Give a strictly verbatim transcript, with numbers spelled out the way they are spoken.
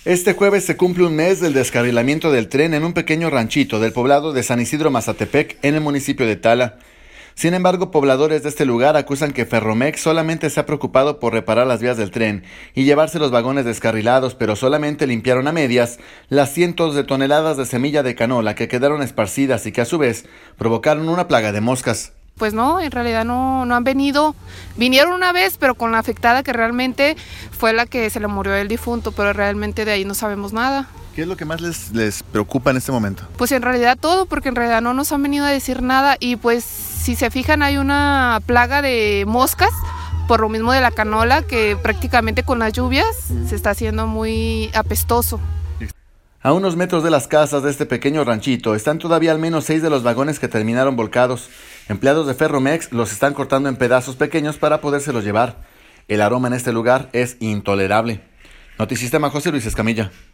Este jueves se cumple un mes del descarrilamiento del tren en un pequeño ranchito del poblado de San Isidro Mazatepec, en el municipio de Tala. Sin embargo, pobladores de este lugar acusan que Ferromex solamente se ha preocupado por reparar las vías del tren y llevarse los vagones descarrilados, pero solamente limpiaron a medias las cientos de toneladas de semilla de canola que quedaron esparcidas y que a su vez provocaron una plaga de moscas. Pues no, en realidad no, no han venido. Vinieron una vez, pero con la afectada que realmente fue la que se le murió el difunto, pero realmente de ahí no sabemos nada. ¿Qué es lo que más les, les preocupa en este momento? Pues en realidad todo, porque en realidad no nos han venido a decir nada y pues si se fijan hay una plaga de moscas por lo mismo de la canola que prácticamente con las lluvias se está haciendo muy apestoso. A unos metros de las casas de este pequeño ranchito están todavía al menos seis de los vagones que terminaron volcados. Empleados de Ferromex los están cortando en pedazos pequeños para podérselos llevar. El aroma en este lugar es intolerable. Notisistema, José Luis Escamilla.